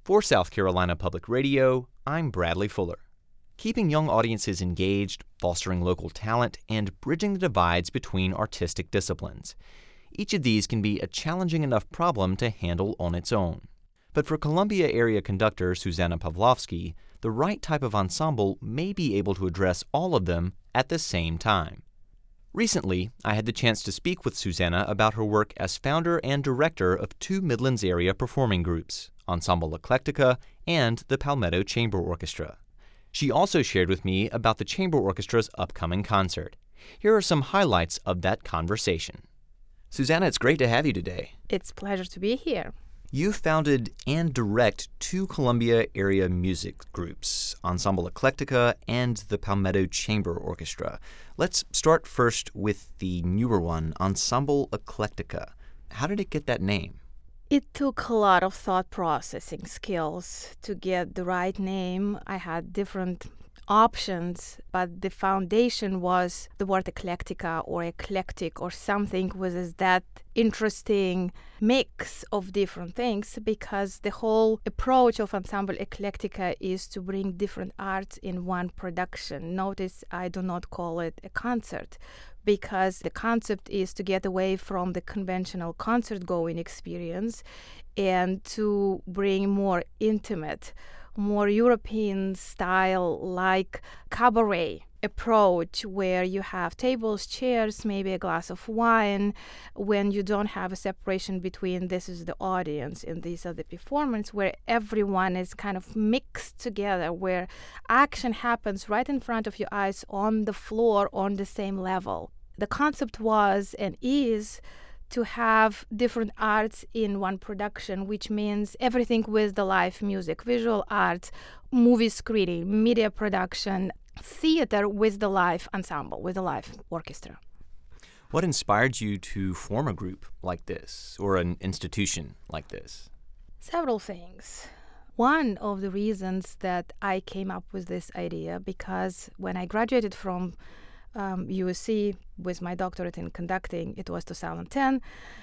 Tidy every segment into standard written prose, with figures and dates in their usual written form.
For South Carolina Public Radio, I'm Bradley Fuller. Keeping young audiences engaged, fostering local talent, and bridging the divides between artistic disciplines. Each of these can be a challenging enough problem to handle on its own. But for Columbia area conductor Susanna Pawlowski, the right type of ensemble may be able to address all of them at the same time. Recently, I had the chance to speak with Susanna about her work as founder and director of two Midlands area performing groups, Ensemble Eclectica and the Palmetto Chamber Orchestra. She also shared with me about the Chamber Orchestra's upcoming concert. Here are some highlights of that conversation. Susanna, it's great to have you today. It's a pleasure to be here. You founded and direct two Columbia area music groups, Ensemble Eclectica and the Palmetto Chamber Orchestra. Let's start first with the newer one, Ensemble Eclectica. How did it get that name? It took a lot of thought processing skills to get the right name. I had different options, but the foundation was the word eclectica or eclectic or something with that interesting mix of different things, because the whole approach of Ensemble Eclectica is to bring different arts in one production. Notice I do not call it a concert, because the concept is to get away from the conventional concert-going experience and to bring more intimate, more European style, like cabaret approach, where you have tables, chairs, maybe a glass of wine, when you don't have a separation between this is the audience and these are the performers, where everyone is kind of mixed together, where action happens right in front of your eyes on the floor on the same level. The concept was and is to have different arts in one production, which means everything with the live music, visual arts, movie screening, media production, theater with the live ensemble, with the live orchestra. What inspired you to form a group like this or an institution like this? Several things. One of the reasons that I came up with this idea, because when I graduated from USC with my doctorate in conducting, it was 2010.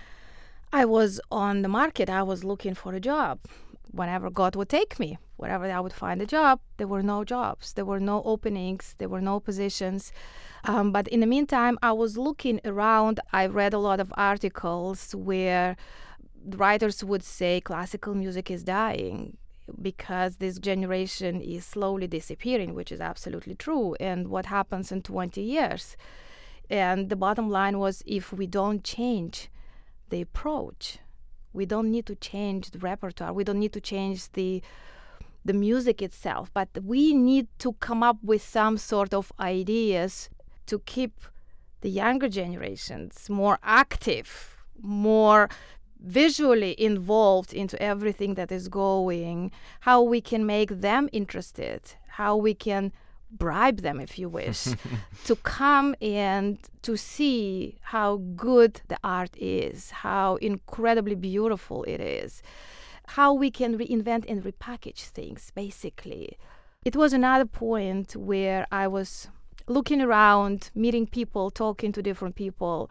I was on the market. I was looking for a job. Whenever God would take me, wherever I would find a job, there were no jobs. There were no openings. There were no positions. But in the meantime, I was looking around. I read a lot of articles where writers would say classical music is dying, because this generation is slowly disappearing, which is absolutely true. And what happens in 20 years? And the bottom line was, if we don't change the approach, we don't need to change the repertoire, we don't need to change the music itself, but we need to come up with some sort of ideas to keep the younger generations more active, more visually involved into everything that is going, how we can make them interested, how we can bribe them, if you wish, to come and to see how good the art is, how incredibly beautiful it is, how we can reinvent and repackage things, basically. It was another point where I was looking around, meeting people, talking to different people,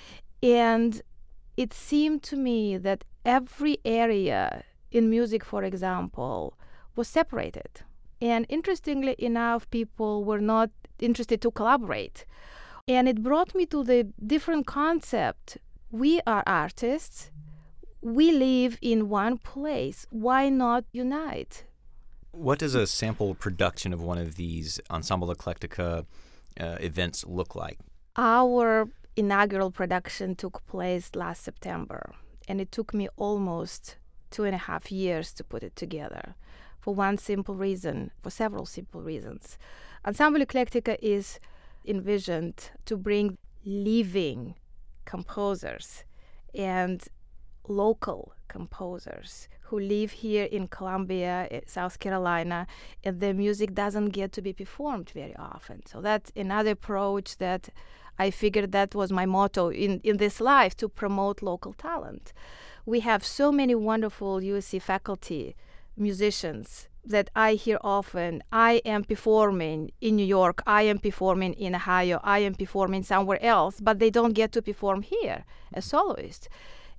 and it seemed to me that every area in music, for example, was separated. And interestingly enough, people were not interested to collaborate. And it brought me to the different concept. We are artists. We live in one place. Why not unite? What does a sample production of one of these Ensemble Eclectica events look like? Our inaugural production took place last September, and it took me almost 2.5 years to put it together, for one simple reason, for several simple reasons. Ensemble Eclectica is envisioned to bring living composers and local composers who live here in Columbia, South Carolina, and their music doesn't get to be performed very often. So that's another approach that I figured that was my motto in this life, to promote local talent. We have so many wonderful USC faculty musicians that I hear often. I am performing in New York, I am performing in Ohio, I am performing somewhere else, but they don't get to perform here as soloists.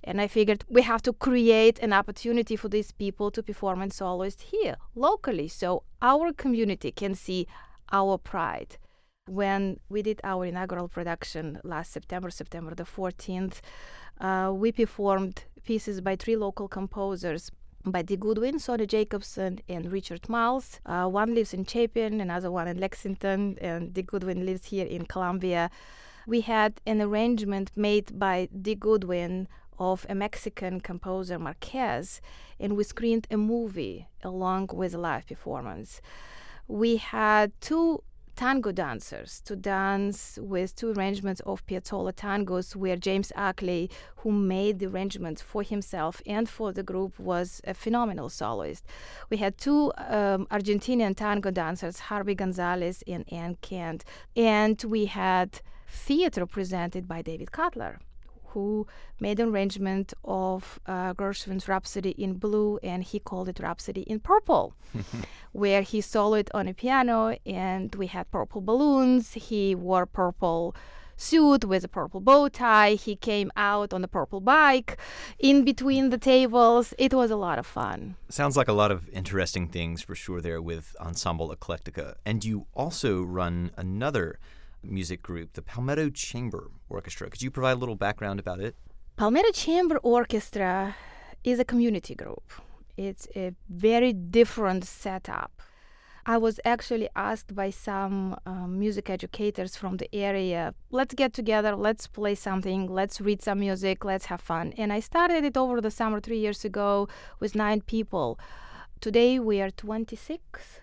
And I figured we have to create an opportunity for these people to perform in soloist here, locally, so our community can see our pride. When we did our inaugural production last September the 14th, we performed pieces by 3 local composers, by Dee Goodwin, Sonny Jacobson, and Richard Miles. One lives in Chapin, another one in Lexington, and Dee Goodwin lives here in Columbia. We had an arrangement made by Dee Goodwin of a Mexican composer, Marquez, and we screened a movie along with a live performance. We had 2 tango dancers to dance with 2 arrangements of Piazzolla tangos, where James Ackley, who made the arrangements for himself and for the group, was a phenomenal soloist. We had 2 Argentinian tango dancers, Harvey Gonzalez and Ann Kent, and we had theater presented by David Cutler, who made an arrangement of Gershwin's Rhapsody in Blue, and he called it Rhapsody in Purple, where he soloed on a piano, and we had purple balloons. He wore a purple suit with a purple bow tie. He came out on a purple bike in between the tables. It was a lot of fun. Sounds like a lot of interesting things for sure there with Ensemble Eclectica. And you also run another music group, the Palmetto Chamber Orchestra. Could you provide a little background about it? Palmetto Chamber Orchestra is a community group. It's a very different setup. I was actually asked by some music educators from the area, let's get together, let's play something, let's read some music, let's have fun. And I started it over the summer 3 years ago with 9 people. Today we are 26.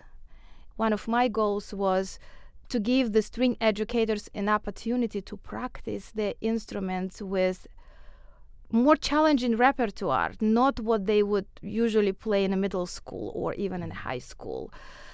One of my goals was to give the string educators an opportunity to practice their instruments with more challenging repertoire, not what they would usually play in a middle school or even in high school.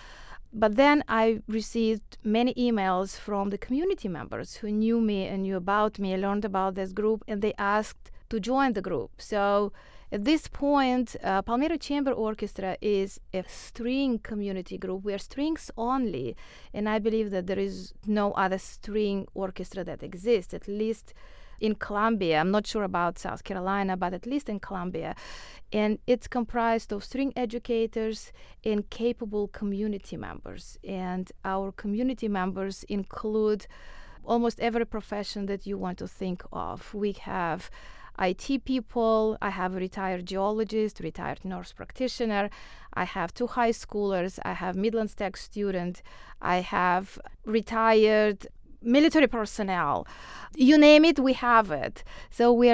But then I received many emails from the community members who knew me and knew about me, learned about this group, and they asked to join the group. So at this point, Palmetto Chamber Orchestra is a string community group. We are strings only, and I believe that there is no other string orchestra that exists, at least in Columbia. I'm not sure about South Carolina, but at least in Columbia. And it's comprised of string educators and capable community members. And our community members include almost every profession that you want to think of. We have IT people, I have a retired geologist, retired nurse practitioner, I have 2 high schoolers, I have Midlands Tech student, I have retired military personnel. You name it, we have it. So we are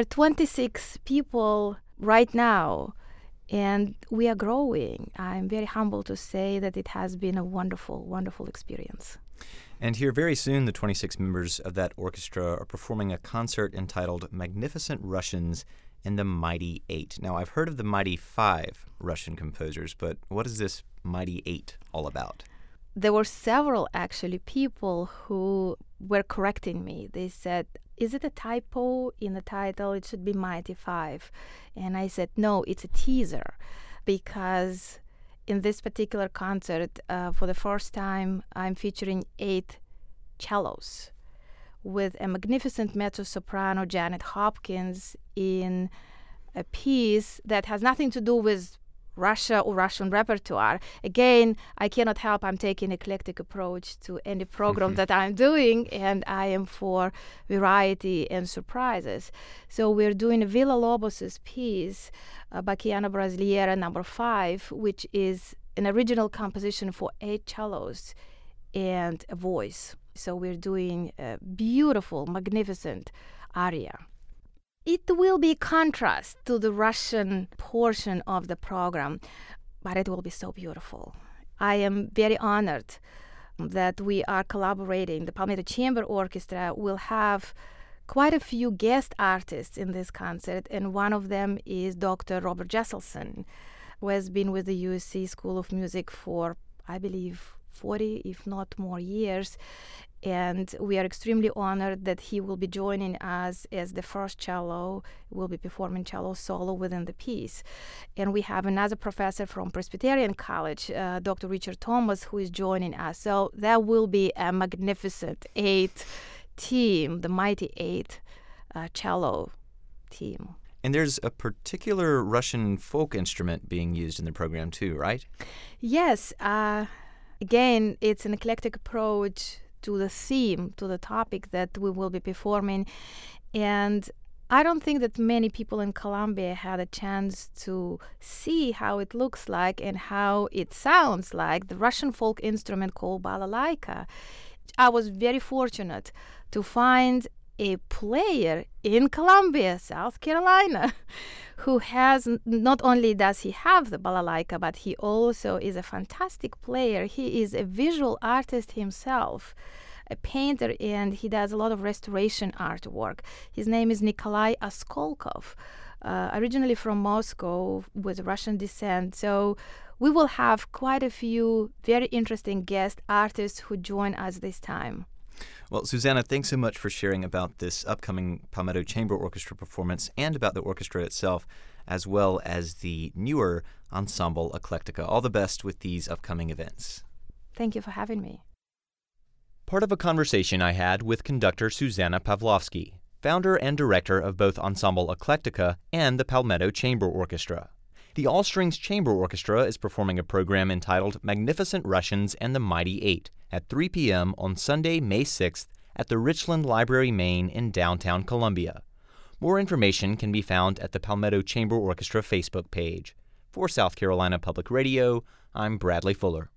26 people right now, and we are growing. I'm very humble to say that it has been a wonderful, wonderful experience. And here very soon, the 26 members of that orchestra are performing a concert entitled Magnificent Russians and the Mighty Eight. Now, I've heard of the Mighty Five Russian composers, but what is this Mighty Eight all about? There were several, actually, people who were correcting me. They said, is it a typo in the title? It should be Mighty Five. And I said, no, it's a teaser, because in this particular concert, for the first time, I'm featuring 8 cellos with a magnificent mezzo-soprano, Janet Hopkins, in a piece that has nothing to do with Russia or Russian repertoire. Again, I cannot help. I'm taking an eclectic approach to any program that I'm doing, and I am for variety and surprises. So we're doing a Villa Lobos's piece, Bacchiana Brasiliera No. 5, which is an original composition for 8 cellos and a voice. So we're doing a beautiful, magnificent aria. It will be a contrast to the Russian portion of the program, but it will be so beautiful. I am very honored that we are collaborating. The Palmetto Chamber Orchestra will have quite a few guest artists in this concert, and one of them is Dr. Robert Jesselson, who has been with the USC School of Music for, I believe, 40, if not more years. And we are extremely honored that he will be joining us as the first cello, will be performing cello solo within the piece. And we have another professor from Presbyterian College, Dr. Richard Thomas, who is joining us. So that will be a magnificent 8 team, the Mighty 8 cello team. And there's a particular Russian folk instrument being used in the program too, right? Yes. Again, it's an eclectic approach to the theme, to the topic that we will be performing. And I don't think that many people in Colombia had a chance to see how it looks like and how it sounds like, the Russian folk instrument called balalaika. I was very fortunate to find a player in Columbia, South Carolina, who has, not only does he have the balalaika, but he also is a fantastic player. He is a visual artist himself, a painter, and he does a lot of restoration artwork. His name is Nikolai Askolkov, originally from Moscow with Russian descent. So we will have quite a few very interesting guest artists who join us this time. Well, Susanna, thanks so much for sharing about this upcoming Palmetto Chamber Orchestra performance and about the orchestra itself, as well as the newer Ensemble Eclectica. All the best with these upcoming events. Thank you for having me. Part of a conversation I had with conductor Susanna Pavlovsky, founder and director of both Ensemble Eclectica and the Palmetto Chamber Orchestra. The All Strings Chamber Orchestra is performing a program entitled Magnificent Russians and the Mighty Eight at 3 p.m. on Sunday, May 6th at the Richland Library, Maine in downtown Columbia. More information can be found at the Palmetto Chamber Orchestra Facebook page. For South Carolina Public Radio, I'm Bradley Fuller.